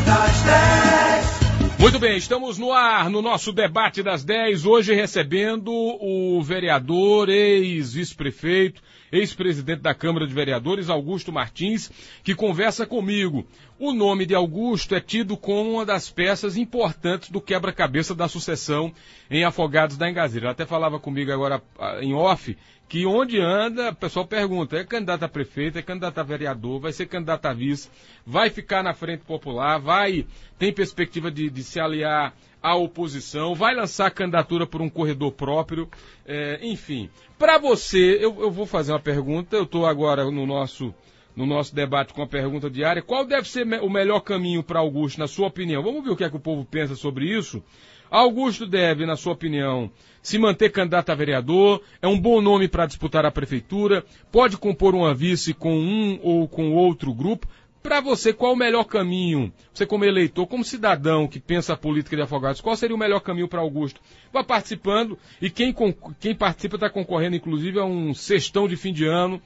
das 10. Muito bem, estamos no ar no nosso debate das 10, hoje recebendo o vereador, ex-vice-prefeito, ex-presidente da Câmara de Vereadores, Augusto Martins, que conversa comigo. O nome de Augusto é tido como uma das peças importantes do quebra-cabeça da sucessão em Afogados da Engazeira. Ele até falava comigo agora em off, que onde anda, o pessoal pergunta, é candidato a prefeito, é candidato a vereador, vai ser candidato a vice, vai ficar na Frente Popular, tem perspectiva de se aliar à oposição, vai lançar candidatura por um corredor próprio, enfim. Para você, eu vou fazer uma pergunta, eu estou agora no nosso debate com a pergunta diária, qual deve ser o melhor caminho para Augusto, na sua opinião? Vamos ver o que é que o povo pensa sobre isso? Augusto deve, na sua opinião, se manter candidato a vereador, é um bom nome para disputar a prefeitura, pode compor uma vice com um ou com outro grupo. Para você, qual o melhor caminho? Você como eleitor, como cidadão que pensa a política de Afogados, qual seria o melhor caminho para Augusto? Vá participando e quem participa está concorrendo, inclusive, a um cestão de fim de ano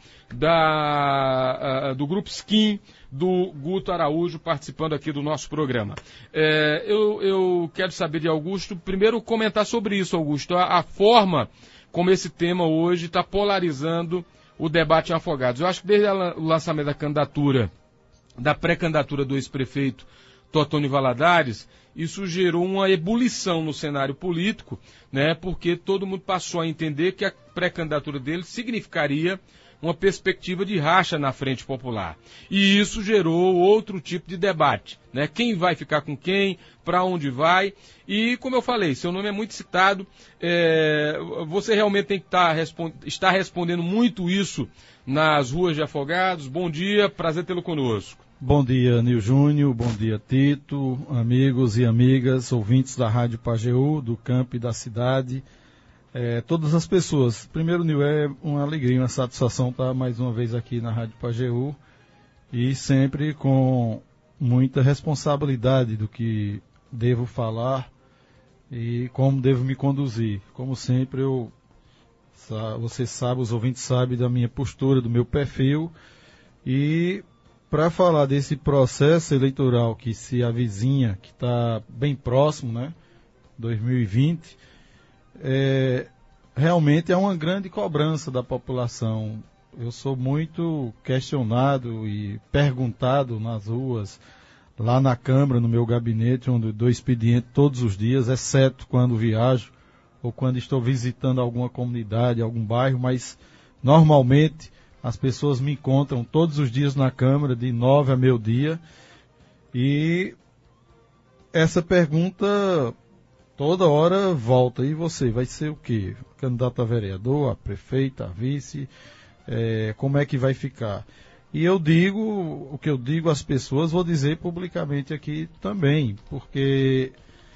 do Grupo Skin, do Guto Araújo, participando aqui do nosso programa. Eu quero saber de Augusto, primeiro comentar sobre isso, Augusto, a forma como esse tema hoje está polarizando o debate em Afogados. Eu acho que desde o lançamento da pré-candidatura do ex-prefeito Totônio Valadares, isso gerou uma ebulição no cenário político, né, porque todo mundo passou a entender que a pré-candidatura dele significaria uma perspectiva de racha na Frente Popular. E isso gerou outro tipo de debate, né? Quem vai ficar com quem, para onde vai. E, como eu falei, seu nome é muito citado, você realmente tem que estar respondendo muito isso nas ruas de Afogados. Bom dia, prazer tê-lo conosco. Bom dia, Nil Júnior, bom dia, Tito, amigos e amigas, ouvintes da Rádio Pajeú, do campo e da cidade, todas as pessoas. Primeiro, Nil, é uma alegria, uma satisfação estar mais uma vez aqui na Rádio Pajeú e sempre com muita responsabilidade do que devo falar e como devo me conduzir. Como sempre, você sabe, os ouvintes sabem da minha postura, do meu perfil, e para falar desse processo eleitoral que se avizinha, que está bem próximo, né, 2020, realmente é uma grande cobrança da população. Eu sou muito questionado e perguntado nas ruas, lá na Câmara, no meu gabinete, onde eu dou expediente todos os dias, exceto quando viajo ou quando estou visitando alguma comunidade, algum bairro, mas normalmente as pessoas me encontram todos os dias na Câmara, de 9 a meio-dia, e essa pergunta toda hora volta. E você, vai ser o quê? Candidato a vereador, a prefeita, a vice? Como é que vai ficar? E eu digo, o que eu digo às pessoas, vou dizer publicamente aqui também, porque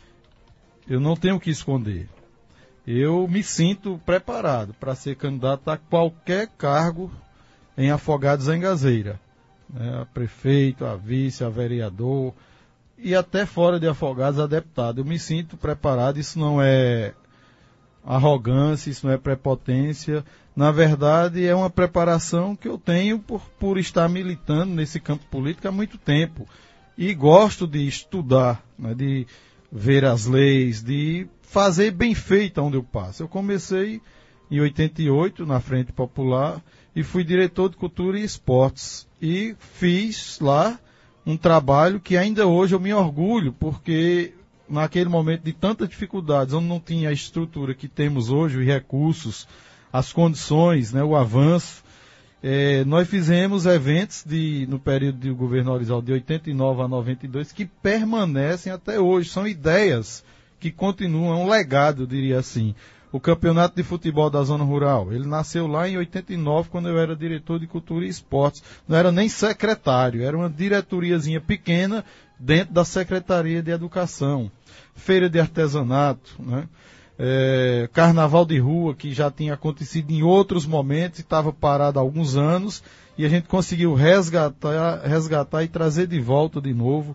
eu não tenho o que esconder. Eu me sinto preparado para ser candidato a qualquer cargo em Afogados da Engazeira, né? A prefeito, a vice, a vereador e até fora de Afogados a deputado. Eu me sinto preparado, isso não é arrogância, isso não é prepotência. Na verdade, é uma preparação que eu tenho por estar militando nesse campo político há muito tempo. E gosto de estudar, né, de ver as leis, de fazer bem feito onde eu passo. Eu comecei em 88 na Frente Popular e fui diretor de Cultura e Esportes. E fiz lá um trabalho que ainda hoje eu me orgulho, porque naquele momento de tantas dificuldades, onde não tinha a estrutura que temos hoje, os recursos, as condições, né, o avanço, nós fizemos eventos no período do governo Orisaldo, de 89 a 92, que permanecem até hoje. São ideias que continuam, é um legado, eu diria assim. O Campeonato de Futebol da Zona Rural, ele nasceu lá em 89, quando eu era diretor de Cultura e Esportes. Não era nem secretário, era uma diretoriazinha pequena dentro da Secretaria de Educação. Feira de Artesanato, né? Carnaval de Rua, que já tinha acontecido em outros momentos, estava parado há alguns anos, e a gente conseguiu resgatar e trazer de volta de novo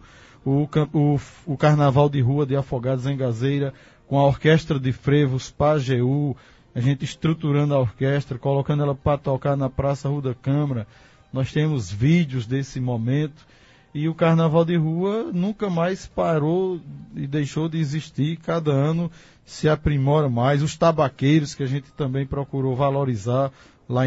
o Carnaval de Rua de Afogados da Engazeira, com a Orquestra de Frevos Pajeú, a gente estruturando a orquestra, colocando ela para tocar na Praça Rua da Câmara. Nós temos vídeos desse momento, e o carnaval de rua nunca mais parou e deixou de existir. Cada ano se aprimora mais. Os tabaqueiros, que a gente também procurou valorizar lá em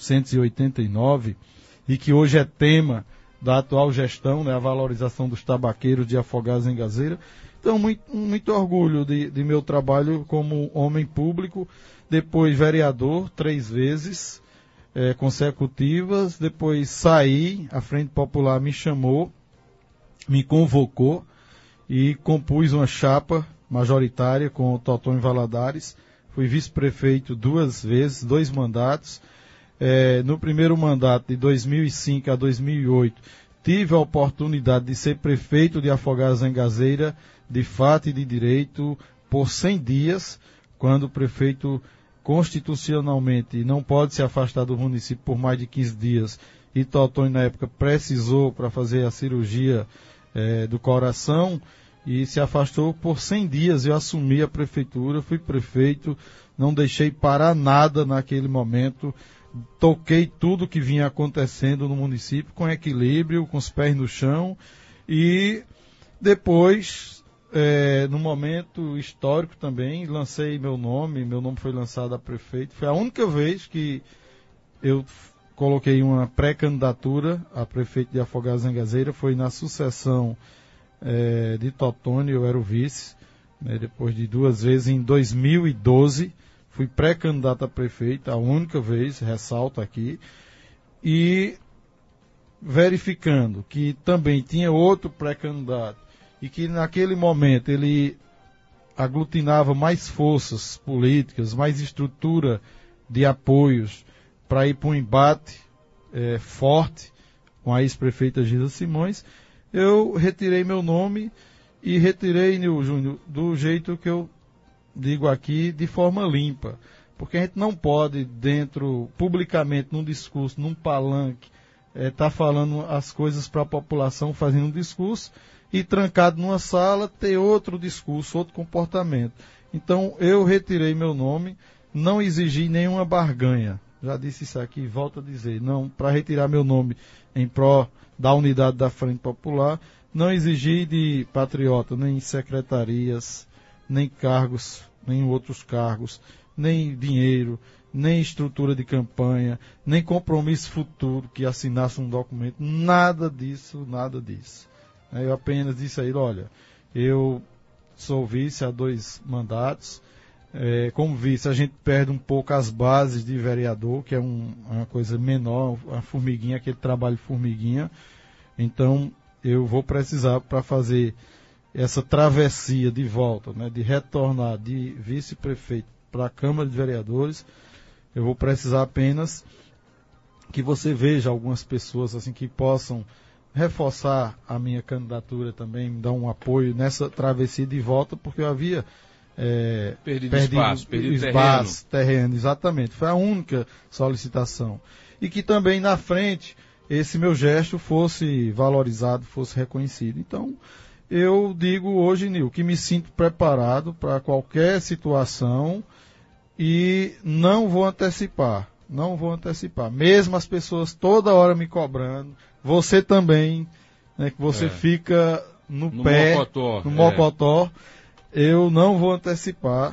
1989, e que hoje é tema da atual gestão, né, a valorização dos tabaqueiros de Afogados em Gazeira. Então, muito orgulho de meu trabalho como homem público, depois vereador 3 vezes consecutivas, depois saí, a Frente Popular me chamou, me convocou e compus uma chapa majoritária com o Totonho Valadares. Fui vice-prefeito 2 vezes, 2 mandatos. No primeiro mandato, de 2005 a 2008, tive a oportunidade de ser prefeito de Afogados em Gazeira, de fato e de direito, por 100 dias, quando o prefeito constitucionalmente não pode se afastar do município por mais de 15 dias, e Totonho, na época, precisou para fazer a cirurgia do coração, e se afastou por 100 dias. Eu assumi a prefeitura, fui prefeito, não deixei parar nada naquele momento, toquei tudo que vinha acontecendo no município com equilíbrio, com os pés no chão, e depois, no momento histórico também, lancei meu nome foi lançado a prefeito. Foi a única vez que eu coloquei uma pré-candidatura a prefeito de Afogados em Gazeira, foi na sucessão de Totonho, eu era o vice, depois de 2 vezes em 2012, fui pré-candidato a prefeito, a única vez, ressalto aqui, e verificando que também tinha outro pré-candidato, e que naquele momento ele aglutinava mais forças políticas, mais estrutura de apoios para ir para um embate forte com a ex-prefeita Gilda Simões, eu retirei meu nome e retirei, Nil Júnior, do jeito que eu digo aqui, de forma limpa. Porque a gente não pode, publicamente, num discurso, num palanque, tá falando as coisas para a população, fazendo um discurso, e trancado numa sala, ter outro discurso, outro comportamento. Então, eu retirei meu nome, não exigi nenhuma barganha. Já disse isso aqui, volto a dizer. Não, para retirar meu nome em pró da unidade da Frente Popular, não exigi de patriota, nem secretarias, nem cargos, nem outros cargos, nem dinheiro, nem estrutura de campanha, nem compromisso futuro que assinasse um documento, nada disso, nada disso. Eu apenas disse a ele, olha, eu sou vice há 2 mandatos, como vice a gente perde um pouco as bases de vereador, que é uma coisa menor, a formiguinha, aquele trabalho formiguinha, então eu vou precisar para fazer essa travessia de volta, né, de retornar de vice-prefeito para a Câmara de Vereadores, eu vou precisar apenas que você veja algumas pessoas assim que possam reforçar a minha candidatura também, me dar um apoio nessa travessia de volta, porque eu havia perdido espaço, terreno, exatamente. Foi a única solicitação. E que também na frente esse meu gesto fosse valorizado, fosse reconhecido. Então, eu digo hoje, Nil, que me sinto preparado para qualquer situação e não vou antecipar. Mesmo as pessoas toda hora me cobrando, você também, né, que você fica no pé, no mocotó, eu não vou antecipar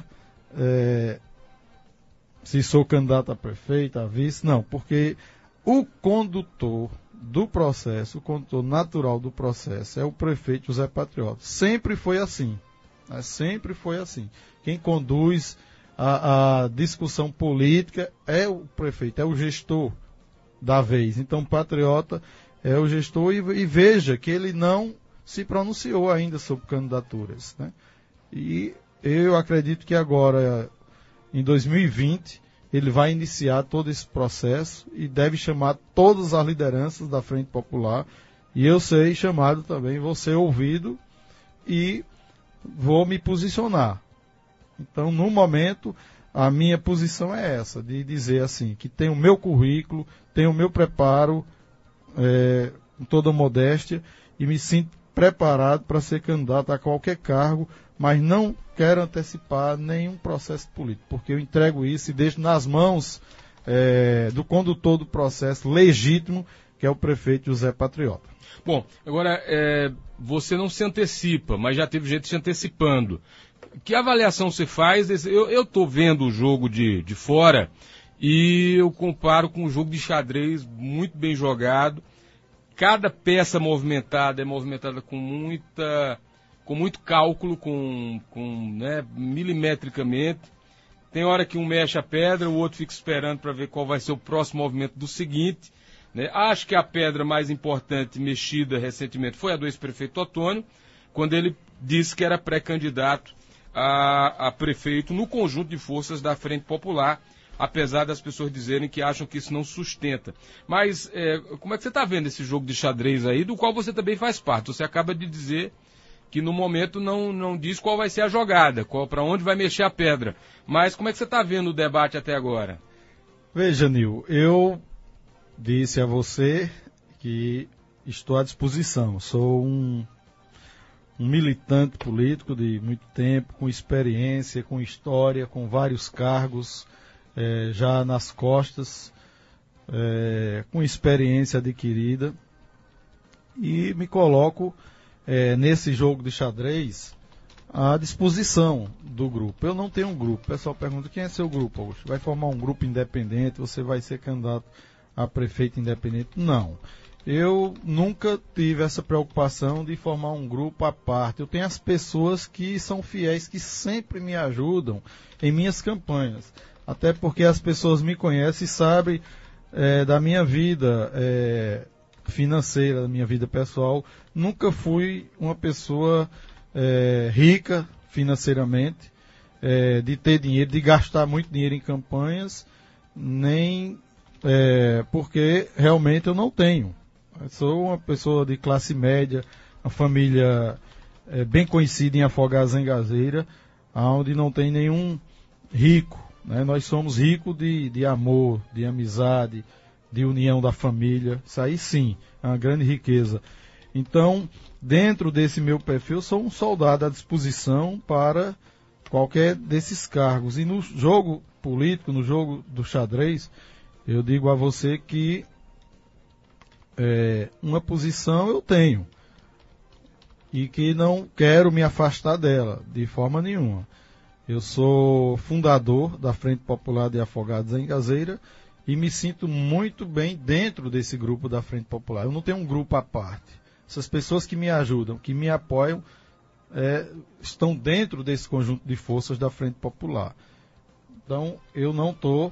se sou candidato a prefeito, a vice, não, porque o condutor do processo, o condutor natural do processo é o prefeito José Patriota. Sempre foi assim, né? Sempre foi assim. Quem conduz a discussão política é o prefeito, é o gestor da vez. Então, Patriota é o gestor e veja que ele não se pronunciou ainda sobre candidaturas, né? E eu acredito que agora, em 2020, ele vai iniciar todo esse processo e deve chamar todas as lideranças da Frente Popular. E eu serei chamado também, vou ser ouvido e vou me posicionar. Então, no momento, a minha posição é essa, de dizer assim, que tem o meu currículo, tem o meu preparo, com toda modéstia, e me sinto preparado para ser candidato a qualquer cargo, mas não quero antecipar nenhum processo político, porque eu entrego isso e deixo nas mãos do condutor do processo legítimo, que é o prefeito José Patriota. Bom, agora, você não se antecipa, mas já teve gente se antecipando. Que avaliação você faz? Eu estou vendo o jogo de fora e eu comparo com um jogo de xadrez muito bem jogado. Cada peça movimentada é movimentada com muito cálculo, né, milimetricamente. Tem hora que um mexe a pedra, o outro fica esperando para ver qual vai ser o próximo movimento do seguinte. Né? Acho que a pedra mais importante mexida recentemente foi a do ex-prefeito Otônio, quando ele disse que era pré-candidato a prefeito no conjunto de forças da Frente Popular, apesar das pessoas dizerem que acham que isso não sustenta. Mas como é que você está vendo esse jogo de xadrez aí, do qual você também faz parte? Você acaba de dizer que no momento não diz qual vai ser a jogada, para onde vai mexer a pedra. Mas como é que você está vendo o debate até agora? Veja, Nil, eu disse a você que estou à disposição. Sou um militante político de muito tempo, com experiência, com história, com vários cargos já nas costas, com experiência adquirida, e me coloco nesse jogo de xadrez à disposição do grupo. Eu não tenho um grupo. O pessoal pergunta: quem é seu grupo, Augusto? Vai formar um grupo independente? Você vai ser candidato a prefeito independente? Não. Eu nunca tive essa preocupação de formar um grupo à parte. Eu tenho as pessoas que são fiéis, que sempre me ajudam em minhas campanhas. Até porque as pessoas me conhecem e sabem da minha vida financeira, da minha vida pessoal. Nunca fui uma pessoa rica financeiramente, de ter dinheiro, de gastar muito dinheiro em campanhas, nem porque realmente eu não tenho. Eu sou uma pessoa de classe média, uma família bem conhecida em Afogados da Engazeira, onde não tem nenhum rico. Né? Nós somos ricos de amor, de amizade, de união da família. Isso aí sim, é uma grande riqueza. Então, dentro desse meu perfil, eu sou um soldado à disposição para qualquer desses cargos. E no jogo político, no jogo do xadrez, eu digo a você que uma posição eu tenho e que não quero me afastar dela de forma nenhuma. Eu sou fundador da Frente Popular de Afogados da Engazeira e me sinto muito bem dentro desse grupo da Frente Popular. Eu não tenho um grupo à parte. Essas pessoas que me ajudam, que me apoiam, estão dentro desse conjunto de forças da Frente Popular. Então, eu não estou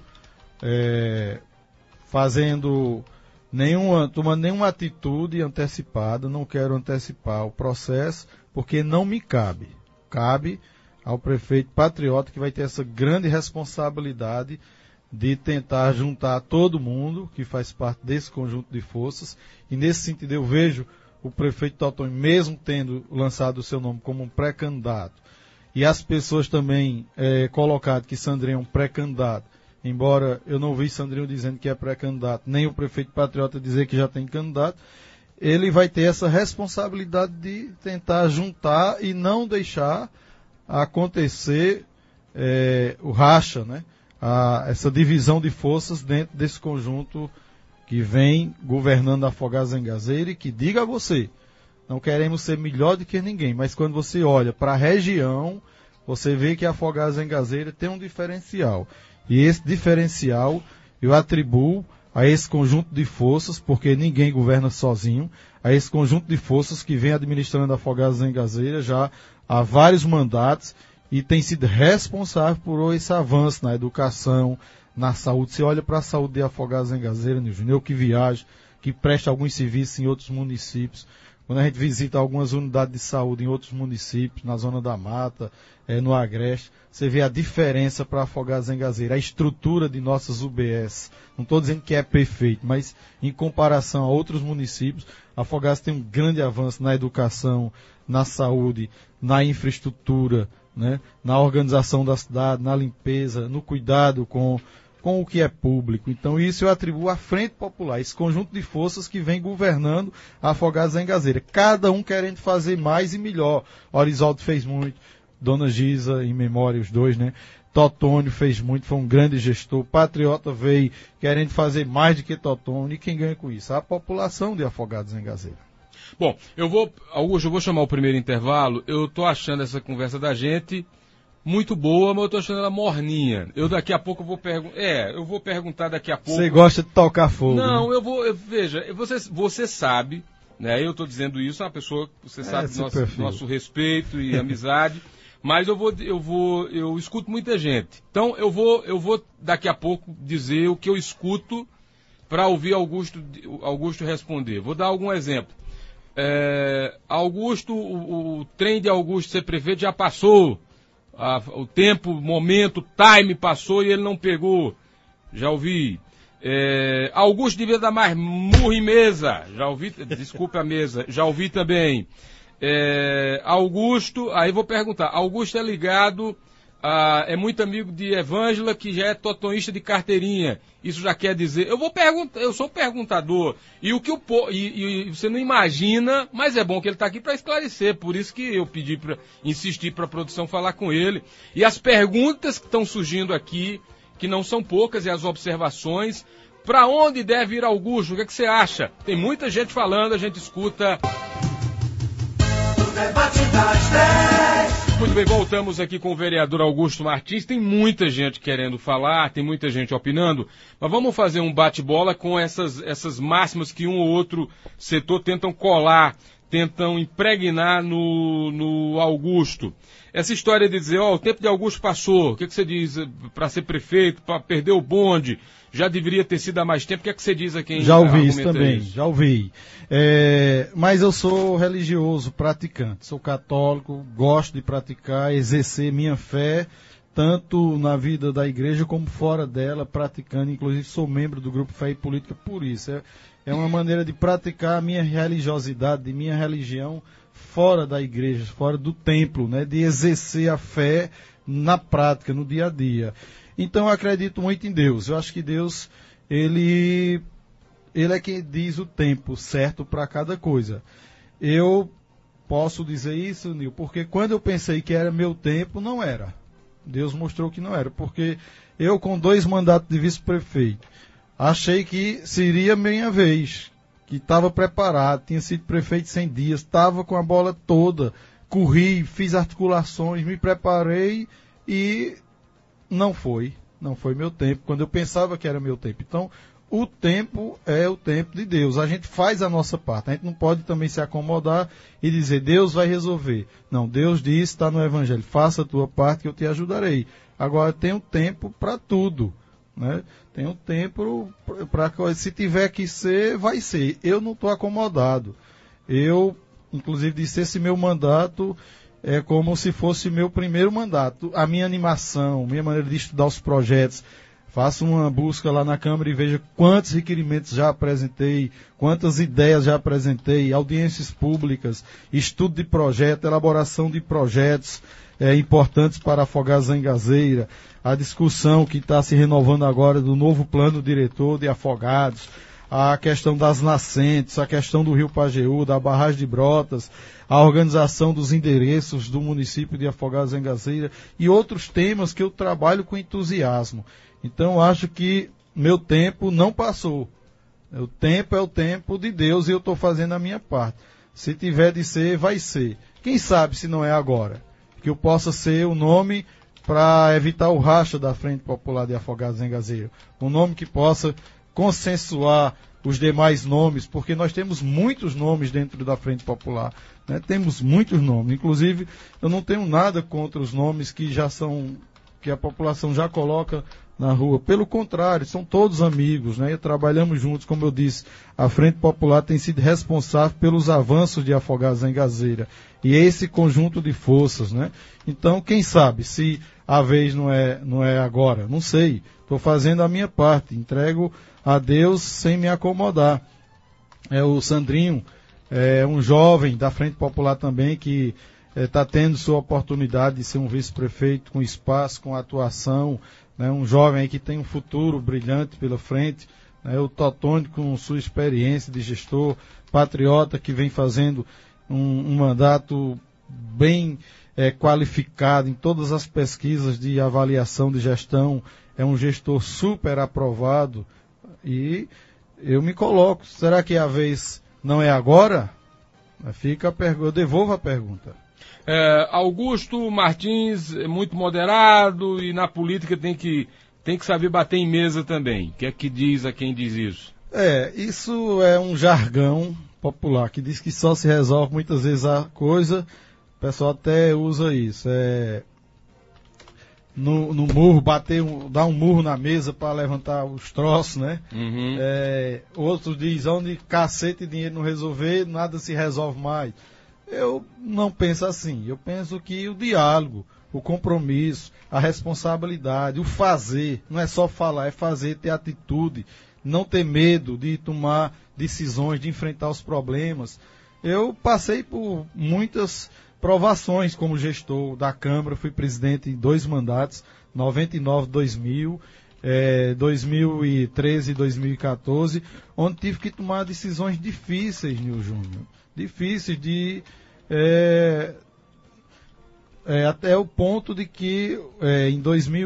tomando nenhuma atitude antecipada, não quero antecipar o processo, porque não me cabe. Cabe ao prefeito Patriota, que vai ter essa grande responsabilidade de tentar juntar todo mundo que faz parte desse conjunto de forças. E nesse sentido eu vejo o prefeito Totônio, mesmo tendo lançado o seu nome como um pré-candidato, e as pessoas também colocaram que Sandrinho é um pré-candidato, embora eu não vi Sandrinho dizendo que é pré-candidato, nem o prefeito Patriota dizer que já tem candidato, ele vai ter essa responsabilidade de tentar juntar e não deixar acontecer o racha, né? Essa divisão de forças dentro desse conjunto que vem governando Afogados da Engazeira, e que, diga a você, não queremos ser melhor do que ninguém, mas quando você olha para a região, você vê que Afogados da Engazeira tem um diferencial. E esse diferencial eu atribuo a esse conjunto de forças, porque ninguém governa sozinho, a esse conjunto de forças que vem administrando Afogados da Engazeira já há vários mandatos e tem sido responsável por esse avanço na educação, na saúde. Você olha para a saúde de Afogados da Engazeira, eu que viajo, que presta alguns serviços em outros municípios. Quando a gente visita algumas unidades de saúde em outros municípios, na Zona da Mata, no Agreste, você vê a diferença para Afogados da Engazeira, a estrutura de nossas UBS. Não estou dizendo que é perfeito, mas em comparação a outros municípios, Afogados tem um grande avanço na educação, na saúde, na infraestrutura, né, na organização da cidade, na limpeza, no cuidado com o que é público. Então isso eu atribuo à Frente Popular, esse conjunto de forças que vem governando Afogados da Engazeira, cada um querendo fazer mais e melhor. Orisoldo fez muito, Dona Gisa, em memória, os dois, né? Totônio fez muito, foi um grande gestor. Patriota veio querendo fazer mais do que Totônio. E quem ganha com isso? A população de Afogados em Gazeira. Bom, Augusto, eu vou chamar o primeiro intervalo. Eu tô achando essa conversa da gente muito boa, mas eu tô achando ela morninha. Daqui a pouco eu vou perguntar daqui a pouco. Você gosta de tocar fogo? Não, né? veja, você sabe, né? Eu tô dizendo isso, uma pessoa, você sabe nosso respeito e amizade. Mas eu escuto muita gente. Então eu vou daqui a pouco dizer o que eu escuto para ouvir Augusto responder. Vou dar algum exemplo. Augusto, o trem de Augusto ser prefeito já passou. O tempo, o momento, o time passou e ele não pegou. Já ouvi. Augusto devia dar mais murro em mesa. Já ouvi. Desculpa a mesa. Já ouvi também. Augusto, aí vou perguntar, Augusto é ligado, é muito amigo de Evângela, que já é totonista de carteirinha. Isso já quer dizer, eu sou perguntador, e o que e você não imagina, mas é bom que ele está aqui para esclarecer, por isso que eu insisti para a produção falar com ele. E as perguntas que estão surgindo aqui, que não são poucas, e as observações, para onde deve ir Augusto? O que você acha? Tem muita gente falando, a gente escuta. Debate das 10. Muito bem, voltamos aqui com o vereador Augusto Martins. Tem muita gente querendo falar, tem muita gente opinando, mas vamos fazer um bate-bola com essas máximas que um ou outro setor tentam colar, tentam impregnar no Augusto. Essa história de dizer, o tempo de Augusto passou, o que você diz para ser prefeito, para perder o bonde, já deveria ter sido há mais tempo, o que você diz a quem já ouvi isso também, já ouvi. Mas eu sou religioso, praticante, sou católico, gosto de praticar, exercer minha fé, tanto na vida da igreja como fora dela, praticando, inclusive sou membro do grupo Fé e Política por isso. É uma maneira de praticar a minha religiosidade, de minha religião, fora da igreja, fora do templo, né, de exercer a fé na prática, no dia a dia. Então eu acredito muito em Deus. Eu acho que Deus, ele é quem diz o tempo certo para cada coisa. Eu posso dizer isso, Nil, porque quando eu pensei que era meu tempo, não era. Deus mostrou que não era, porque eu com 2 mandatos de vice-prefeito, achei que seria minha vez, que estava preparado, tinha sido prefeito 100 dias, estava com a bola toda, corri, fiz articulações, me preparei e não foi meu tempo, quando eu pensava que era meu tempo. Então, o tempo é o tempo de Deus. A gente faz a nossa parte, a gente não pode também se acomodar e dizer, Deus vai resolver. Não, Deus diz, está no Evangelho, faça a tua parte que eu te ajudarei. Agora, tem um tempo para tudo. Né? Tem um tempo para se tiver que ser, vai ser. Eu não estou acomodado. Eu, inclusive, disse, esse meu mandato é como se fosse meu primeiro mandato. A minha animação, minha maneira de estudar os projetos, faço uma busca lá na Câmara e veja quantos requerimentos já apresentei, quantas ideias já apresentei, audiências públicas, estudo de projeto, elaboração de projetos importantes para Afogados em Gazeira, a discussão que está se renovando agora do novo plano diretor de Afogados, a questão das nascentes, a questão do Rio Pajeú, da barragem de Brotas, a organização dos endereços do município de Afogados em Gazeira e outros temas que eu trabalho com entusiasmo. Então, acho que meu tempo não passou. O tempo é o tempo de Deus e eu estou fazendo a minha parte. Se tiver de ser, vai ser. Quem sabe se não é agora? Que eu possa ser o nome para evitar o racha da Frente Popular de Afogados em Gazeira. Um nome que possa consensuar os demais nomes, porque nós temos muitos nomes dentro da Frente Popular, né? Temos muitos nomes, inclusive eu não tenho nada contra os nomes que já são, que a população já coloca na rua, pelo contrário, são todos amigos, né? E trabalhamos juntos, como eu disse, a Frente Popular tem sido responsável pelos avanços de Afogados em Gazeira, e esse conjunto de forças, né? Então, quem sabe, se a vez não é agora, não sei, estou fazendo a minha parte, entrego a Deus sem me acomodar. O Sandrinho é um jovem da Frente Popular também que está tendo sua oportunidade de ser um vice-prefeito com espaço, com atuação, né? Um jovem aí que tem um futuro brilhante pela frente, né? O Totônio com sua experiência de gestor, patriota que vem fazendo um mandato bem qualificado em todas as pesquisas de avaliação de gestão, é um gestor super aprovado, e eu me coloco, será que a vez não é agora? Eu devolvo a pergunta. Augusto Martins é muito moderado e na política tem que saber bater em mesa também. O que é que diz a quem diz isso? Isso é um jargão popular que diz que só se resolve muitas vezes a coisa. O pessoal até usa isso. No murro, dar um murro na mesa para levantar os troços, né? Uhum. Outros dizem, onde cacete e dinheiro não resolver, nada se resolve mais. Eu não penso assim. Eu penso que o diálogo, o compromisso, a responsabilidade, o fazer, não é só falar, é fazer, ter atitude, não ter medo de tomar decisões, de enfrentar os problemas. Eu passei por muitas provações como gestor da Câmara, fui presidente em 2 mandatos, 99, 2000, 2013 e 2014, onde tive que tomar decisões difíceis, Nil Júnior. Difíceis de... até o ponto de que em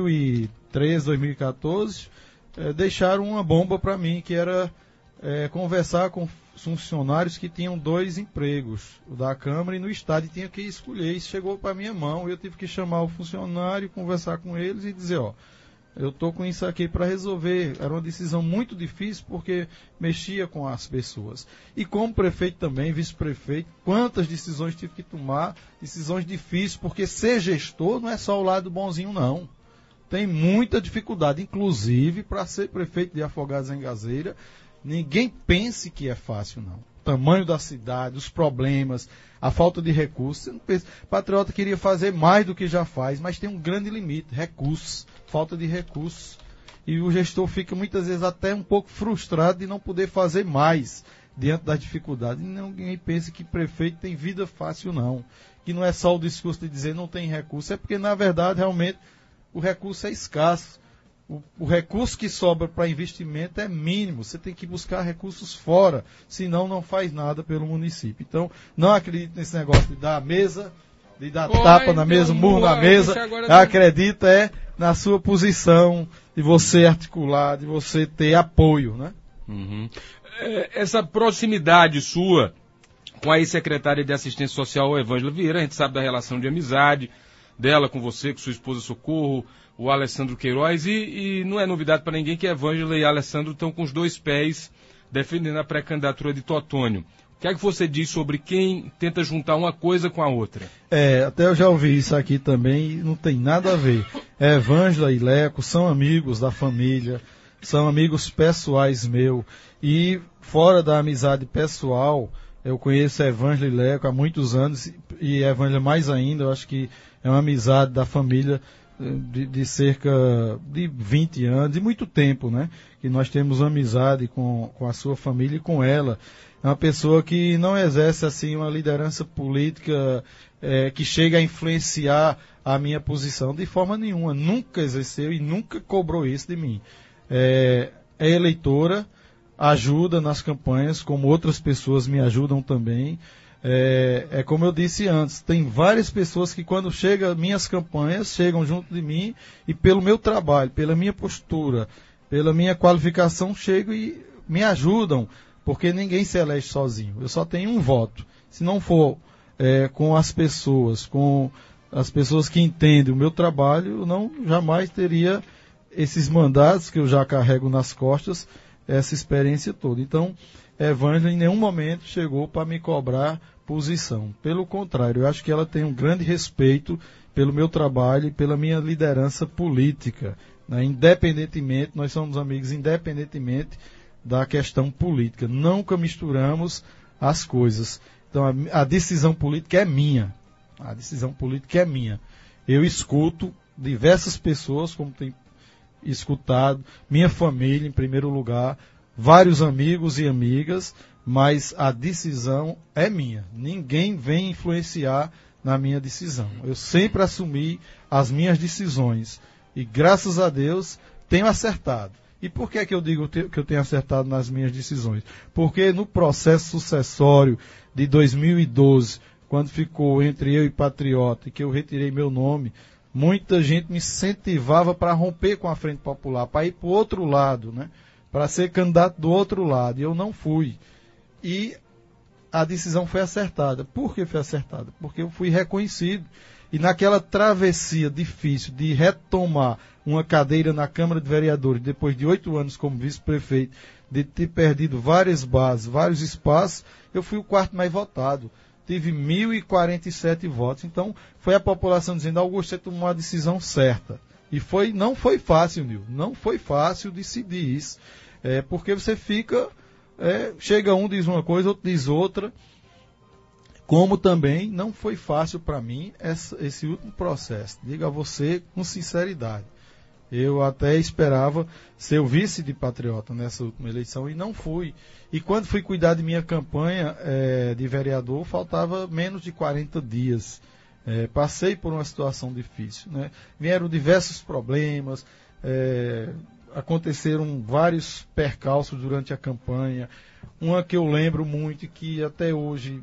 2013, 2014, deixaram uma bomba para mim, que era conversar com funcionários que tinham 2 empregos, o da Câmara e no Estado, e tinha que escolher. Isso chegou para minha mão, eu tive que chamar o funcionário, conversar com eles e dizer, eu estou com isso aqui para resolver. Era uma decisão muito difícil porque mexia com as pessoas. E como prefeito também, vice-prefeito, quantas decisões tive que tomar, decisões difíceis, porque ser gestor não é só o lado bonzinho, não. Tem muita dificuldade, inclusive para ser prefeito de Afogados em Gazeira. Ninguém pense que é fácil, não. O tamanho da cidade, os problemas, a falta de recursos. Você não pensa. Patriota queria fazer mais do que já faz, mas tem um grande limite, recursos, falta de recursos. E o gestor fica muitas vezes até um pouco frustrado de não poder fazer mais diante das dificuldades. E ninguém pensa que prefeito tem vida fácil, não. Que não é só o discurso de dizer não tem recurso, é porque na verdade realmente o recurso é escasso. O recurso que sobra para investimento é mínimo. Você tem que buscar recursos fora, senão não faz nada pelo município. Então, não acredito nesse negócio de dar a mesa, de dar tapa na mesa, murro na mesa. Acredito na sua posição, de você articular, de você ter apoio, né? Uhum. Essa proximidade sua com a ex-secretária de Assistência Social, Evângela Vieira, a gente sabe da relação de amizade dela com você, com sua esposa Socorro, o Alessandro Queiroz, e não é novidade para ninguém que a Evângela e a Alessandro estão com os 2 pés defendendo a pré-candidatura de Totônio. O que é que você diz sobre quem tenta juntar uma coisa com a outra? Até eu já ouvi isso aqui também e não tem nada a ver. Evângela e Leco são amigos da família, são amigos pessoais meus, e fora da amizade pessoal, eu conheço a Evângela e Leco há muitos anos, e a Evângela mais ainda, eu acho que é uma amizade da família de cerca de 20 anos, de muito tempo, né? Que nós temos uma amizade com a sua família e com ela. É uma pessoa que não exerce assim uma liderança política que chega a influenciar a minha posição de forma nenhuma. Nunca exerceu e nunca cobrou isso de mim. É eleitora, ajuda nas campanhas, como outras pessoas me ajudam também. Como eu disse antes, tem várias pessoas que quando chegam minhas campanhas, chegam junto de mim e pelo meu trabalho, pela minha postura, pela minha qualificação, chegam e me ajudam, porque ninguém se elege sozinho. Eu só tenho um voto. Se não for com as pessoas que entendem o meu trabalho, eu não jamais teria esses mandatos que eu já carrego nas costas, essa experiência toda. Então, Evângela em nenhum momento chegou para me cobrar posição. Pelo contrário, eu acho que ela tem um grande respeito pelo meu trabalho e pela minha liderança política. Né? Independentemente, nós somos amigos independentemente da questão política. Nunca misturamos as coisas. Então, a decisão política é minha. A decisão política é minha. Eu escuto diversas pessoas, como tem escutado, minha família em primeiro lugar, vários amigos e amigas, mas a decisão é minha. Ninguém vem influenciar na minha decisão. Eu sempre assumi as minhas decisões e, graças a Deus, tenho acertado. E por que eu digo que eu tenho acertado nas minhas decisões? Porque no processo sucessório de 2012, quando ficou entre eu e Patriota, e que eu retirei meu nome, muita gente me incentivava para romper com a Frente Popular, para ir para o outro lado, né? Para ser candidato do outro lado, e eu não fui. E a decisão foi acertada. Por que foi acertada? Porque eu fui reconhecido. E naquela travessia difícil de retomar uma cadeira na Câmara de Vereadores, depois de 8 anos como vice-prefeito, de ter perdido várias bases, vários espaços, eu fui o quarto mais votado. Tive 1.047 votos. Então, foi a população dizendo: Augusto, você tomou uma decisão certa. E não foi fácil, Nil. Não foi fácil decidir isso. Porque você fica... chega um, diz uma coisa, outro diz outra. Como também não foi fácil para mim esse último processo. Digo a você com sinceridade. Eu até esperava ser o vice de Patriota nessa última eleição e não fui. E quando fui cuidar de minha campanha de vereador, faltava menos de 40 dias. Passei por uma situação difícil, né? Vieram diversos problemas, aconteceram vários percalços durante a campanha. Uma que eu lembro muito e que até hoje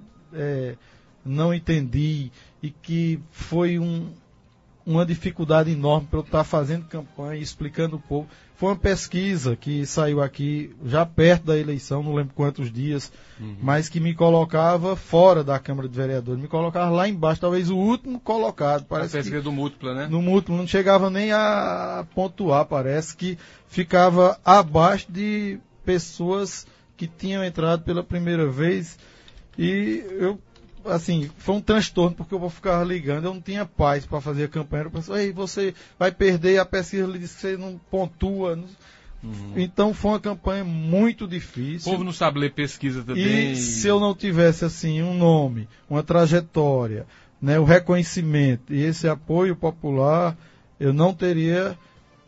não entendi e que foi uma dificuldade enorme para eu estar fazendo campanha e explicando o povo. Foi uma pesquisa que saiu aqui já perto da eleição, não lembro quantos dias, mas que me colocava fora da Câmara de Vereadores, me colocava lá embaixo, talvez o último colocado. Parece a pesquisa do Múltipla, né? No Múltipla, não chegava nem a pontuar, parece que ficava abaixo de pessoas que tinham entrado pela primeira vez. E eu, assim, foi um transtorno, porque eu vou ficar ligando, eu não tinha paz para fazer a campanha. Eu pensei: ei, você vai perder, a pesquisa lhe disse que você não pontua. Então foi uma campanha muito difícil. O povo não sabe ler pesquisa também. E se eu não tivesse, assim, um nome, uma trajetória, né, o reconhecimento e esse apoio popular, eu não teria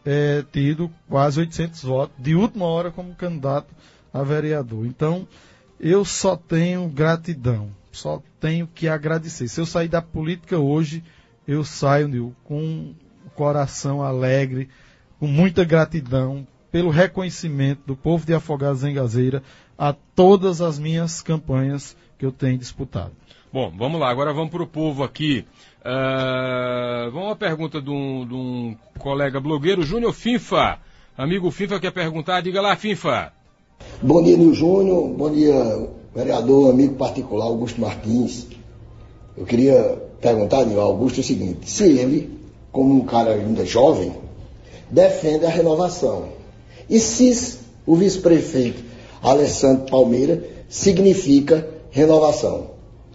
tido quase 800 votos de última hora como candidato a vereador. Então, eu só tenho gratidão, só tenho que agradecer. Se eu sair da política hoje, eu saio, Nil, com o coração alegre, com muita gratidão pelo reconhecimento do povo de Afogados em Gazeira a todas as minhas campanhas que eu tenho disputado. Bom, vamos lá, agora vamos para o povo aqui. Vamos a pergunta de um colega blogueiro, Júnior Finfa. Amigo Finfa quer perguntar, diga lá, Finfa. Bom dia, Nil Júnior. Bom dia, vereador, amigo particular, Augusto Martins. Eu queria perguntar, Nil Augusto, o seguinte: se ele, como um cara ainda jovem, defende a renovação, e se o vice-prefeito Alessandro Palmeira significa renovação?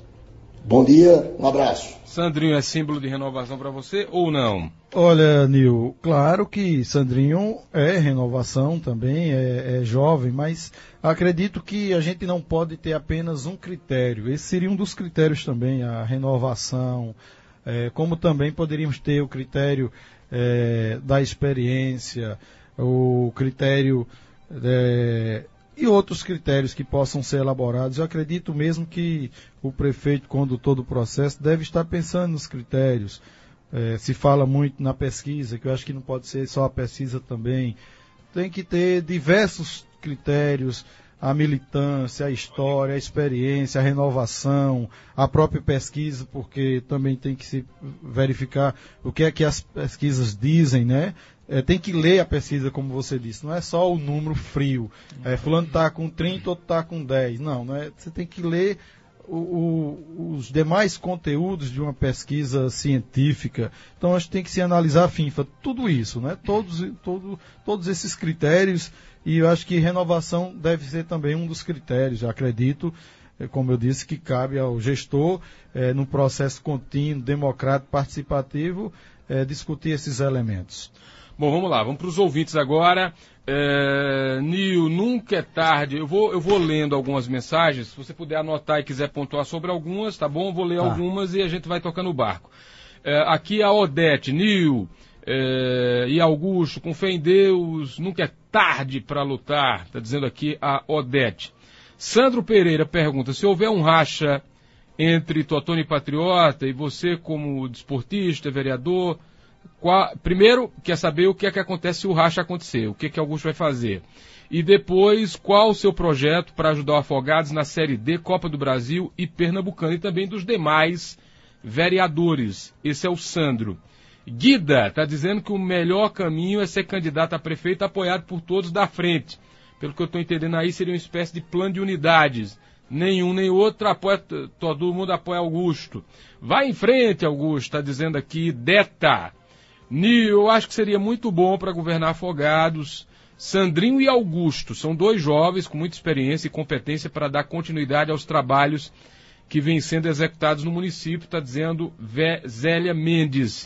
Bom dia, um abraço. Sandrinho é símbolo de renovação para você ou não? Olha, Nil, claro que Sandrinho é renovação também, é jovem, mas acredito que a gente não pode ter apenas um critério. Esse seria um dos critérios também, a renovação, como também poderíamos ter o critério da experiência, o critério e outros critérios que possam ser elaborados. Eu acredito mesmo que o prefeito, condutor do processo, deve estar pensando nos critérios. Se fala muito na pesquisa, que eu acho que não pode ser só a pesquisa também. Tem que ter diversos critérios, a militância, a história, a experiência, a renovação, a própria pesquisa, porque também tem que se verificar o que é que as pesquisas dizem, né? Tem que ler a pesquisa, como você disse, não é só o número frio. Fulano está com 30, outro está com 10. Não, você tem que ler os demais conteúdos de uma pesquisa científica. Então, acho que tem que se analisar, Finfa, tudo isso, né? Todos esses critérios, e eu acho que renovação deve ser também um dos critérios. Eu acredito, como eu disse, que cabe ao gestor, no processo contínuo, democrático, participativo, discutir esses elementos. Bom, vamos lá, vamos para os ouvintes agora. Nil, nunca é tarde. Eu vou lendo algumas mensagens. Se você puder anotar e quiser pontuar sobre algumas, tá bom? Eu vou ler algumas e a gente vai tocando o barco. Aqui a Odete, Nil e Augusto, com fé em Deus, nunca é tarde para lutar. Está dizendo aqui a Odete. Sandro Pereira pergunta: se houver um racha entre Totônio e Patriota, e você como desportista, vereador, Primeiro, quer saber o que é que acontece se o racha acontecer, o que é que Augusto vai fazer. E depois, qual o seu projeto para ajudar o Afogados na Série D, Copa do Brasil e Pernambucano, e também dos demais vereadores. Esse é o Sandro. Guida está dizendo que o melhor caminho é ser candidato a prefeito apoiado por todos da frente. Pelo que eu estou entendendo aí, seria uma espécie de plano de unidades. Nenhum nem outro apoia, todo mundo apoia Augusto. Vai em frente, Augusto, está dizendo aqui, Deta. Eu acho que seria muito bom para governar Afogados. Sandrinho e Augusto são dois jovens com muita experiência e competência para dar continuidade aos trabalhos que vêm sendo executados no município, está dizendo Zélia Mendes.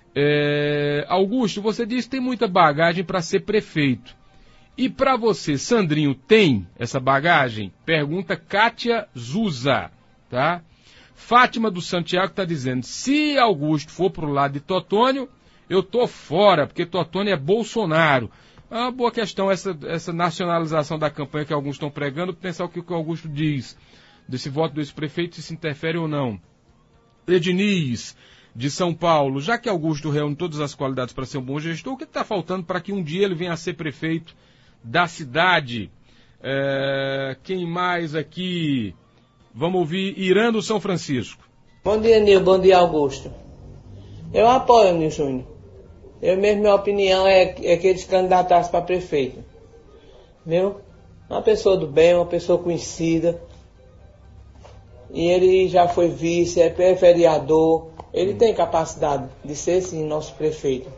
Augusto, você disse que tem muita bagagem para ser prefeito. E para você, Sandrinho, tem essa bagagem? Pergunta Kátia Zuza, tá? Fátima do Santiago está dizendo, se Augusto for para o lado de Totônio, eu tô fora, porque Totônio é Bolsonaro. É uma boa questão essa nacionalização da campanha que alguns estão pregando, pensar o que o Augusto diz desse voto desse prefeito, se interfere ou não. Edniz, de São Paulo, já que Augusto reúne todas as qualidades para ser um bom gestor, o que está faltando para que um dia ele venha a ser prefeito da cidade? Quem mais aqui? Vamos ouvir Irã do São Francisco. Bom dia, Nil. Bom dia, Augusto. Eu apoio o Nil Júnior. Minha opinião é que eles candidatassem para prefeito. Viu? Uma pessoa do bem, uma pessoa conhecida. E ele já foi vice, é vereador. Ele tem capacidade de ser, sim, nosso prefeito.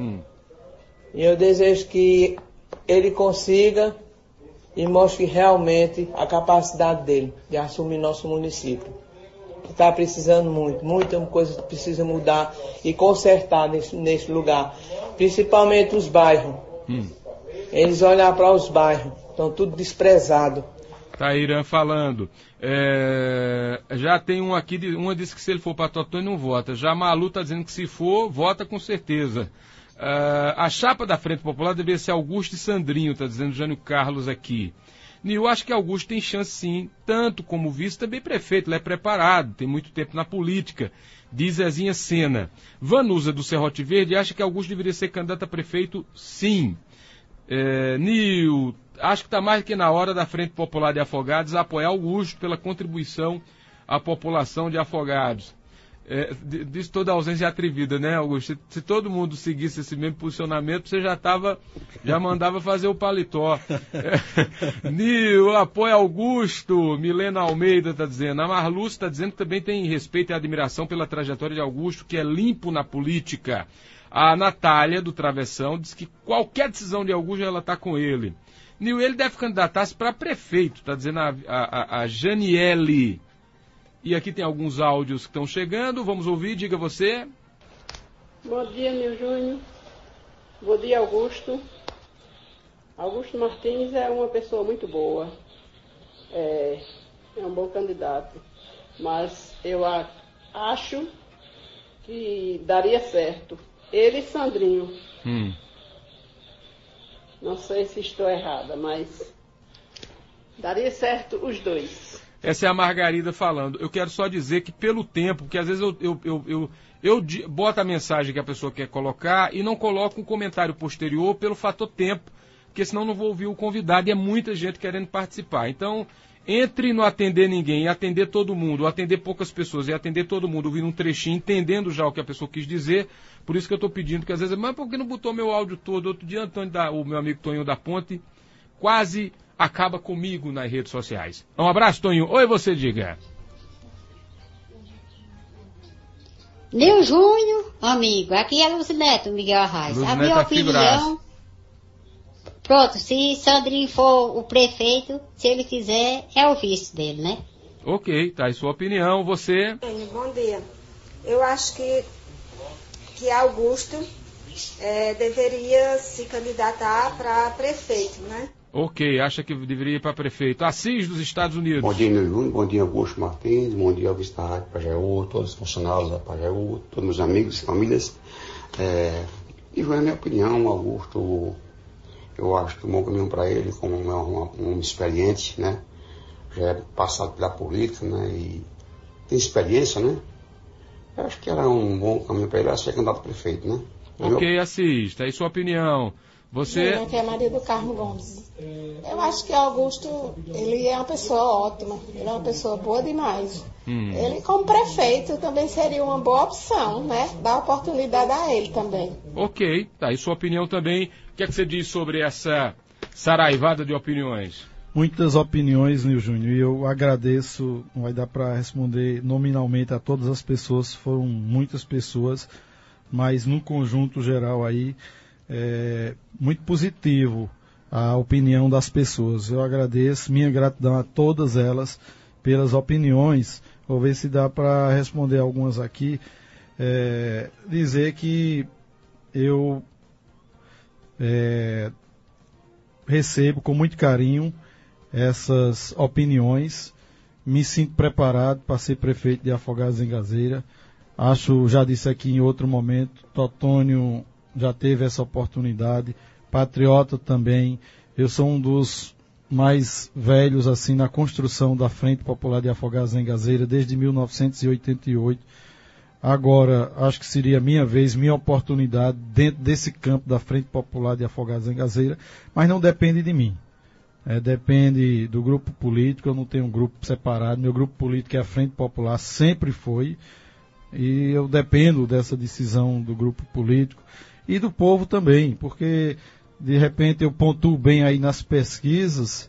E eu desejo que ele consiga e mostre realmente a capacidade dele de assumir nosso município. Está precisando muita coisa precisa mudar e consertar nesse lugar. Principalmente os bairros. Eles olham para os bairros, estão tudo desprezado. Tá, Irã falando. Já tem um aqui, uma disse que se ele for para Totônio não vota. Já Malu está dizendo que se for, vota com certeza. A chapa da Frente Popular deveria ser Augusto e Sandrinho, está dizendo Jânio Carlos aqui. Eu acho que Augusto tem chance sim, tanto como vice, também prefeito, ele é preparado, tem muito tempo na política, diz Zezinha Sena. Vanusa do Serrote Verde acha que Augusto deveria ser candidato a prefeito, sim. Acho que está mais que na hora da Frente Popular de Afogados apoiar Augusto pela contribuição à população de Afogados. Diz toda a ausência atrevida, né, Augusto? Se todo mundo seguisse esse mesmo posicionamento, você já mandava fazer o paletó. Apoia Augusto, Milena Almeida está dizendo. A Marluce está dizendo que também tem respeito e admiração pela trajetória de Augusto, que é limpo na política. A Natália, do Travessão, diz que qualquer decisão de Augusto, ela está com ele. Ele deve candidatar-se para prefeito, está dizendo a Janiele. E aqui tem alguns áudios que estão chegando, vamos ouvir, diga você. Bom dia, Nil Júnior. Bom dia, Augusto. Augusto Martins é uma pessoa muito boa. É um bom candidato. Mas eu acho que daria certo. Ele e Sandrinho. Não sei se estou errada, mas daria certo os dois. Essa é a Margarida falando. Eu quero só dizer que pelo tempo, porque às vezes eu boto a mensagem que a pessoa quer colocar e não coloco um comentário posterior pelo fator tempo, porque senão não vou ouvir o convidado e é muita gente querendo participar. Então, entre não atender ninguém e atender todo mundo, ou atender poucas pessoas e atender todo mundo, ouvindo um trechinho, entendendo já o que a pessoa quis dizer, por isso que eu estou pedindo, que às vezes, mas por que não botou meu áudio todo? Outro dia, o meu amigo Toninho da Ponte quase acaba comigo nas redes sociais. Um abraço, Toninho. Oi, você diga. Nil Júnior, amigo, aqui é Luzineto, Miguel Arraes. A minha opinião, pronto, se Sandrinho for o prefeito, se ele quiser, é o vice dele, né? Ok, tá aí sua opinião, você... Bom dia. Eu acho que Augusto deveria se candidatar para prefeito, né? Ok, acha que deveria ir para prefeito. Assis, dos Estados Unidos. Bom dia, Nil Júnior. Bom dia, Augusto Martins. Bom dia, Augusto da Rádio Pajeú, todos os funcionários da Pajeú, todos meus amigos e famílias. E foi a minha opinião, Augusto. Eu acho que o bom caminho para ele, como um experiente, né? Já é passado pela política, né? E tem experiência, né? Eu acho que era um bom caminho para ele, ser candidato a prefeito, né? Ok, Assis, tá aí sua opinião. Você... Aqui é Maria do Carmo Gomes. Eu acho que Augusto, ele é uma pessoa ótima, ele é uma pessoa boa demais. Ele, como prefeito, também seria uma boa opção, né? Dar oportunidade a ele também. Ok, tá aí sua opinião também. O que é que você diz sobre essa saraivada de opiniões? Muitas opiniões, Nil Júnior, e eu agradeço, não vai dar para responder nominalmente a todas as pessoas, foram muitas pessoas, mas no conjunto geral aí, muito positivo a opinião das pessoas. Eu agradeço, minha gratidão a todas elas pelas opiniões. Vou ver se dá para responder algumas aqui. Dizer que eu recebo com muito carinho essas opiniões, me sinto preparado para ser prefeito de Afogados em Gazeira. Acho, já disse aqui em outro momento, Totônio já teve essa oportunidade, Patriota também. Eu sou um dos mais velhos assim na construção da Frente Popular de Afogados em Gazeira desde 1988. Agora, acho que seria minha vez, minha oportunidade dentro desse campo da Frente Popular de Afogados em Gazeira, mas não depende de mim. Depende do grupo político, eu não tenho um grupo separado, meu grupo político é a Frente Popular, sempre foi, e eu dependo dessa decisão do grupo político e do povo também, porque de repente eu pontuo bem aí nas pesquisas,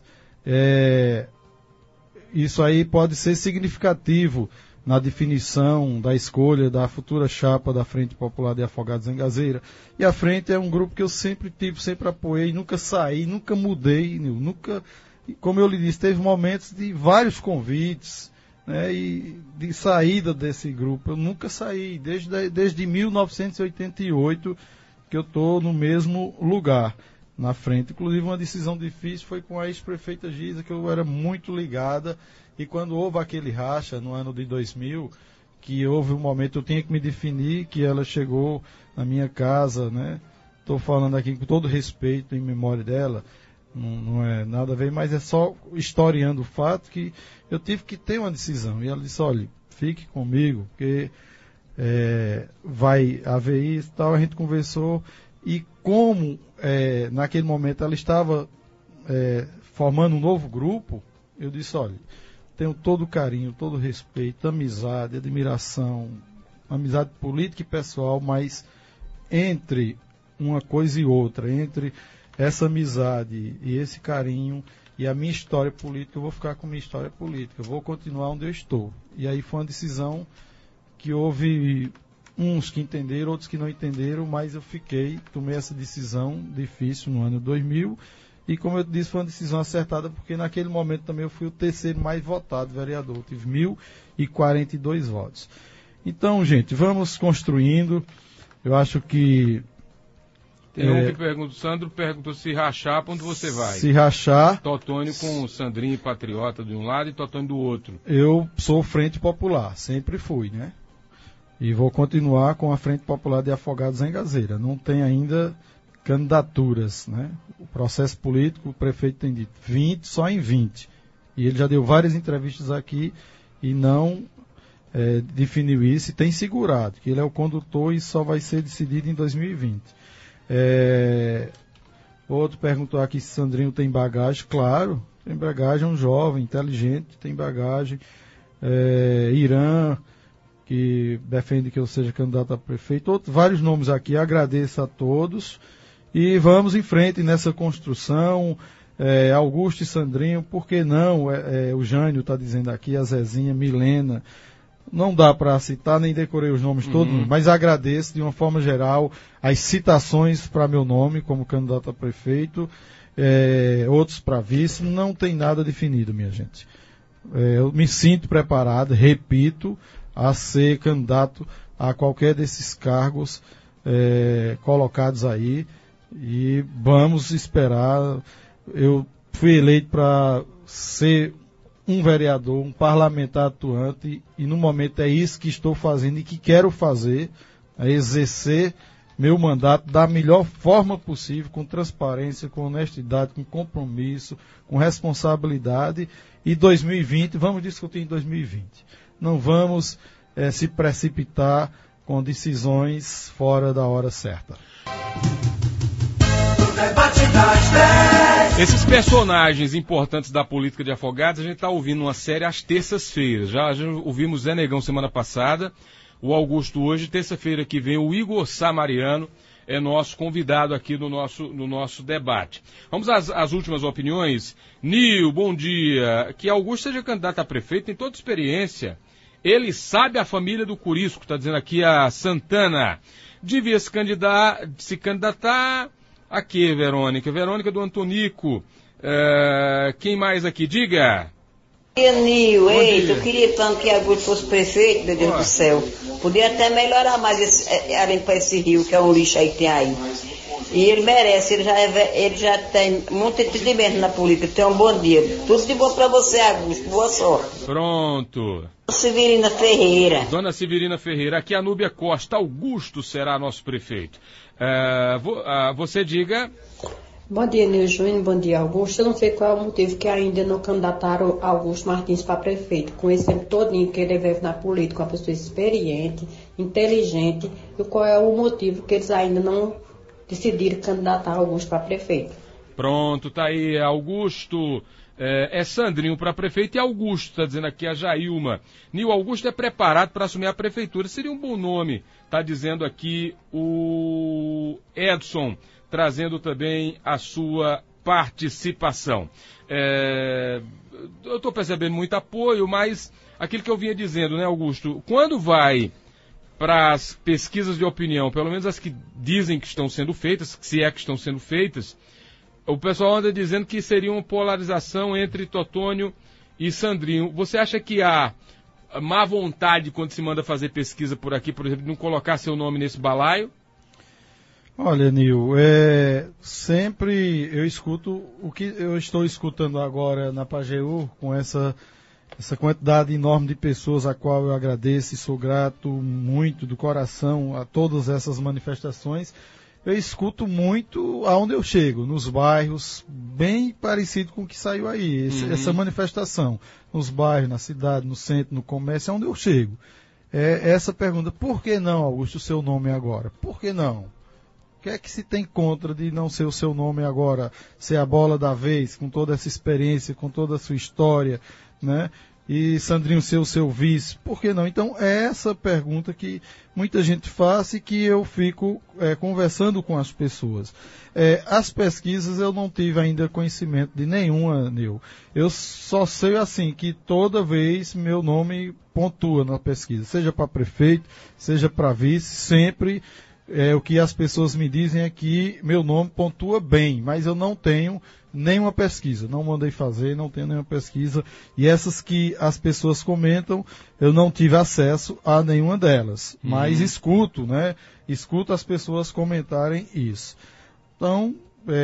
isso aí pode ser significativo na definição da escolha da futura chapa da Frente Popular de Afogados em Gazeira. E a Frente é um grupo que eu sempre tive, sempre apoiei, nunca saí, nunca mudei, nunca, como eu lhe disse, teve momentos de vários convites, né, e de saída desse grupo. Eu nunca saí, desde 1988 que eu estou no mesmo lugar na Frente. Inclusive uma decisão difícil foi com a ex-prefeita Giza, que eu era muito ligada. E quando houve aquele racha, no ano de 2000, que houve um momento, eu tinha que me definir, que ela chegou na minha casa, né? Estou falando aqui com todo respeito em memória dela, não é nada a ver, mas é só historiando o fato que eu tive que ter uma decisão. E ela disse, olha, fique comigo, porque vai haver isso e tal. A gente conversou, e como naquele momento ela estava formando um novo grupo, eu disse, olha, tenho todo o carinho, todo o respeito, amizade, admiração, amizade política e pessoal, mas entre uma coisa e outra, entre essa amizade e esse carinho e a minha história política, eu vou ficar com a minha história política, eu vou continuar onde eu estou. E aí foi uma decisão que houve uns que entenderam, outros que não entenderam, mas eu tomei essa decisão difícil no ano 2000, e como eu disse, foi uma decisão acertada, porque naquele momento também eu fui o terceiro mais votado vereador, tive 1.042 votos. Então, gente, vamos construindo. Eu acho que... Tem um que pergunta, o Sandro perguntou se rachar, para onde você vai? Se rachar... Totônio com Sandrinho e Patriota de um lado e Totônio do outro. Eu sou Frente Popular, sempre fui, né? E vou continuar com a Frente Popular de Afogados em Gazeira. Não tem ainda candidaturas, né? O processo político, o prefeito tem dito 20, só em 20. E ele já deu várias entrevistas aqui e não definiu isso e tem segurado, que ele é o condutor e só vai ser decidido em 2020. Outro perguntou aqui se Sandrinho tem bagagem. Claro, tem bagagem, é um jovem, inteligente, tem bagagem. Irã, que defende que eu seja candidato a prefeito. Vários nomes aqui, agradeço a todos. E vamos em frente nessa construção. Augusto e Sandrinho, por que não? O Jânio está dizendo aqui, a Zezinha, Milena. Não dá para citar, nem decorei os nomes todos, mas agradeço de uma forma geral as citações para meu nome como candidato a prefeito, outros para vice. Não tem nada definido, minha gente. Eu me sinto preparado, repito, a ser candidato a qualquer desses cargos colocados aí. E vamos esperar. Eu fui eleito para ser um vereador, um parlamentar atuante, e no momento é isso que estou fazendo e que quero fazer, exercer meu mandato da melhor forma possível, com transparência, com honestidade, com compromisso, com responsabilidade. E 2020, vamos discutir em 2020. Não vamos se precipitar com decisões fora da hora certa. Esses personagens importantes da política de Afogados, a gente está ouvindo uma série às terças-feiras. Já ouvimos Zé Negão semana passada, o Augusto hoje, terça-feira que vem o Igor Samariano é nosso convidado aqui no nosso debate. Vamos às últimas opiniões. Nil, bom dia. Que Augusto seja candidato a prefeito tem toda experiência. Ele sabe a família do Curisco, está dizendo aqui a Santana. Devia se candidatar a quê, Verônica? Verônica do Antonico. Quem mais aqui? Diga. Nil, eu queria tanto que Augusto fosse prefeito, meu Deus do céu. Podia até melhorar mais limpar esse rio, que é um lixo aí que tem aí. E ele merece, ele já tem muito entendimento na política. Tem um bom dia. Tudo de bom pra você, Augusto. Boa sorte. Pronto. Severina Ferreira. Dona Severina Ferreira. Aqui a Núbia Costa. Augusto será nosso prefeito. Você diga... Bom dia, Nil Júnior. Bom dia, Augusto. Eu não sei qual é o motivo que ainda não candidataram Augusto Martins para prefeito. Com esse tempo todinho que ele vive na política, uma pessoa experiente, inteligente. E qual é o motivo que eles ainda não decidiram candidatar Augusto para prefeito? Pronto, tá aí. Augusto é Sandrinho para prefeito e Augusto, está dizendo aqui a Jailma. Nil, Augusto é preparado para assumir a prefeitura. Seria um bom nome, está dizendo aqui o Edson, trazendo também a sua participação. Eu estou percebendo muito apoio, mas aquilo que eu vinha dizendo, né, Augusto? Quando vai para as pesquisas de opinião, pelo menos as que dizem que estão sendo feitas, se é que estão sendo feitas, o pessoal anda dizendo que seria uma polarização entre Totônio e Sandrinho. Você acha que há má vontade quando se manda fazer pesquisa por aqui, por exemplo, de não colocar seu nome nesse balaio? Olha, Nil, sempre eu escuto o que eu estou escutando agora na Pajeú, com essa quantidade enorme de pessoas a qual eu agradeço e sou grato muito do coração a todas essas manifestações. Eu escuto muito aonde eu chego, nos bairros, bem parecido com o que saiu aí, essa manifestação. Nos bairros, na cidade, no centro, no comércio, é onde eu chego. Essa pergunta, por que não, Augusto, o seu nome agora? Por que não? O que é que se tem contra de não ser o seu nome agora, ser a bola da vez, com toda essa experiência, com toda a sua história, né? E Sandrinho ser o seu vice, por que não? Então, é essa pergunta que muita gente faz e que eu fico conversando com as pessoas. As pesquisas eu não tive ainda conhecimento de nenhuma, Nil. Eu só sei assim, que toda vez meu nome pontua na pesquisa, seja para prefeito, seja para vice, sempre o que as pessoas me dizem é que meu nome pontua bem, mas eu não tenho nenhuma pesquisa, não mandei fazer, não tenho nenhuma pesquisa, e essas que as pessoas comentam, eu não tive acesso a nenhuma delas, mas escuto, né? Escuto as pessoas comentarem isso. Então,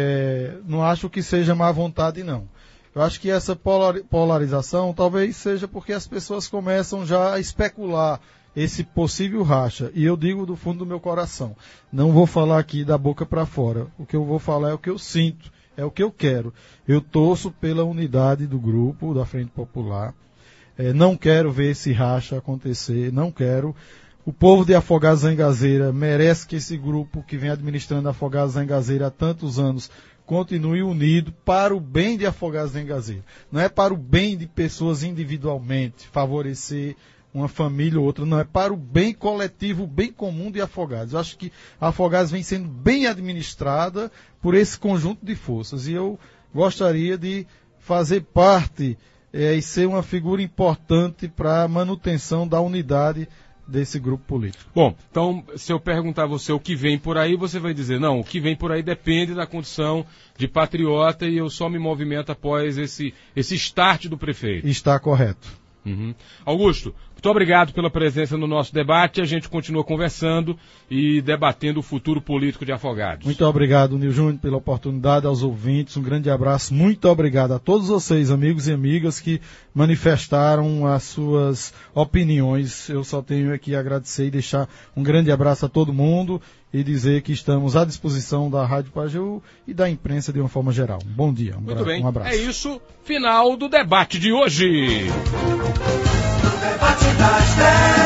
não acho que seja má vontade, não. Eu acho que essa polarização talvez seja porque as pessoas começam já a especular esse possível racha, e eu digo do fundo do meu coração, não vou falar aqui da boca para fora, o que eu vou falar é o que eu sinto, é o que eu quero. Eu torço pela unidade do grupo, da Frente Popular, não quero ver esse racha acontecer, não quero. O povo de Afogados da Engazeira merece que esse grupo que vem administrando Afogados da Engazeira há tantos anos continue unido para o bem de Afogados da Engazeira, não é para o bem de pessoas individualmente, favorecer uma família ou outra, não, é para o bem coletivo, o bem comum de Afogados. Eu acho que Afogados vem sendo bem administrada por esse conjunto de forças, e eu gostaria de fazer parte e ser uma figura importante para a manutenção da unidade desse grupo político. Bom, então, se eu perguntar a você o que vem por aí, você vai dizer, não, o que vem por aí depende da condição de patriota e eu só me movimento após esse start do prefeito. Está correto. Augusto, muito obrigado pela presença no nosso debate. A gente continua conversando e debatendo o futuro político de Afogados. Muito obrigado, Nil Júnior, pela oportunidade, aos ouvintes. Um grande abraço. Muito obrigado a todos vocês, amigos e amigas, que manifestaram as suas opiniões. Eu só tenho aqui a agradecer e deixar um grande abraço a todo mundo e dizer que estamos à disposição da Rádio Pajeú e da imprensa de uma forma geral. Bom dia, Muito bem. Um abraço. É isso, final do debate de hoje. Debate das 10.